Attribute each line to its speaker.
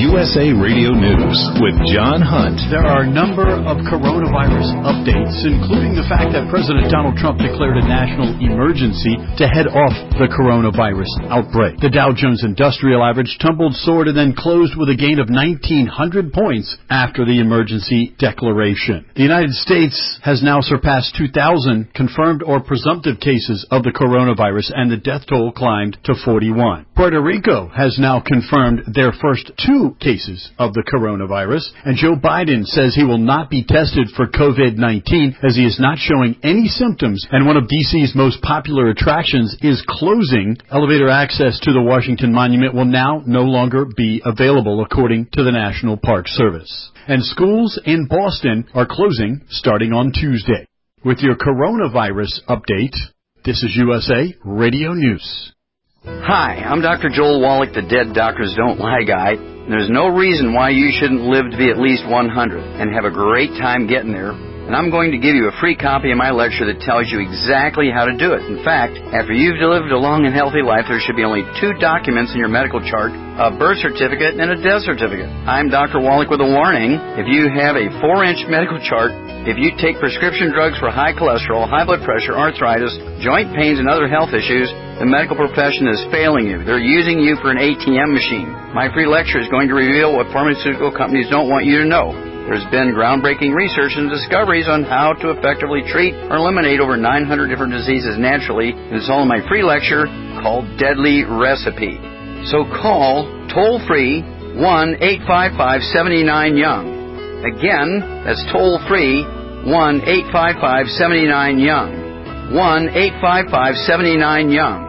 Speaker 1: USA Radio News with John Hunt.
Speaker 2: There are a number of coronavirus updates, including the fact that President Donald Trump declared a national emergency to head off the coronavirus outbreak. The Dow Jones Industrial Average tumbled, soared, and then closed with a gain of 1,900 points after the emergency declaration. The United States has now surpassed 2,000 confirmed or presumptive cases of the coronavirus, and the death toll climbed to 41. Puerto Rico has now confirmed their first 2 cases of the coronavirus, and Joe Biden says he will not be tested for COVID-19 as he is not showing any symptoms, and one of D.C.'s most popular attractions is closing. Elevator access to the Washington Monument will now no longer be available, according to the National Park Service. And schools in Boston are closing starting on Tuesday. With your coronavirus update, this is USA Radio News.
Speaker 3: Hi, I'm Dr. Joel Wallach, the Dead Doctors Don't Lie guy. There's no reason why you shouldn't live to be at least 100 and have a great time getting there. And I'm going to give you a free copy of my lecture that tells you exactly how to do it. In fact, after you've lived a long and healthy life, there should be only 2 documents in your medical chart, a birth certificate and a death certificate. I'm Dr. Wallach with a warning. If you have a 4-inch medical chart, if you take prescription drugs for high cholesterol, high blood pressure, arthritis, joint pains, and other health issues, the medical profession is failing you. They're using you for an ATM machine. My free lecture is going to reveal what pharmaceutical companies don't want you to know. There's been groundbreaking research and discoveries on how to effectively treat or eliminate over 900 different diseases naturally, and it's all in my free lecture called Deadly Recipe. So call toll-free 1-855-79-YOUNG. Again, that's toll-free 1-855-79-YOUNG. 1-855-79-YOUNG.